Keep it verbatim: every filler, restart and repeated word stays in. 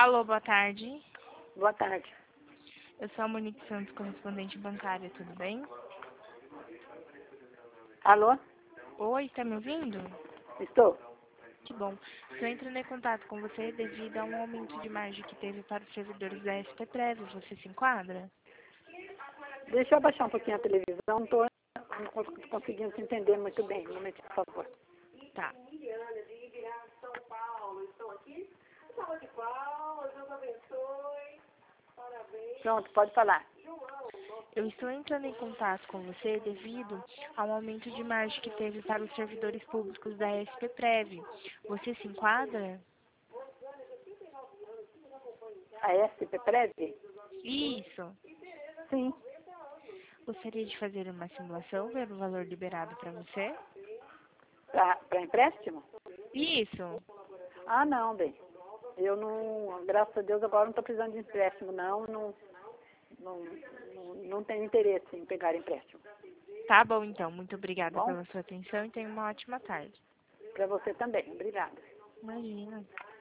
Alô, boa tarde. Boa tarde. Eu sou a Monique Santos, correspondente bancária, tudo bem? Alô? Oi, tá me ouvindo? Estou. Que bom. Estou entrando em contato com você devido a um aumento de margem que teve para os servidores da S P Prev. Você se enquadra? Deixa eu abaixar um pouquinho a televisão, não estou conseguindo te entender muito bem. Um momentinho, por favor. Tá. Pronto, pode falar. Eu estou entrando em contato com você devido ao aumento de margem que teve para os servidores públicos da S P Prev. Você se enquadra? A S P Prev? Isso. Sim. Gostaria de fazer uma simulação, ver o valor liberado para você? Para empréstimo? Isso. Ah, não, bem. Eu não, graças a Deus, agora não estou precisando de empréstimo, não. Não, não, não, não tenho interesse em pegar empréstimo. Tá bom, então. Muito obrigada Bom, pela sua atenção e tenha uma ótima tarde. para você também. Obrigada. Imagina.